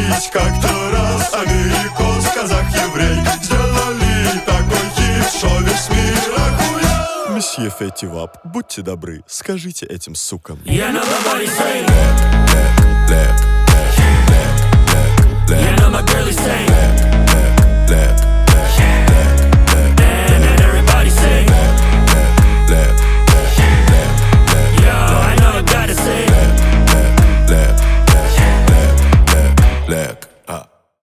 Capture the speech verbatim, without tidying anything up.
пить как-то раз. Америкос, казах, еврей сделали такой хит, что весь мир охуел. Месье Фетивап, будьте добры, скажите этим сукам. Yeah, nobody say Black, black, black, black.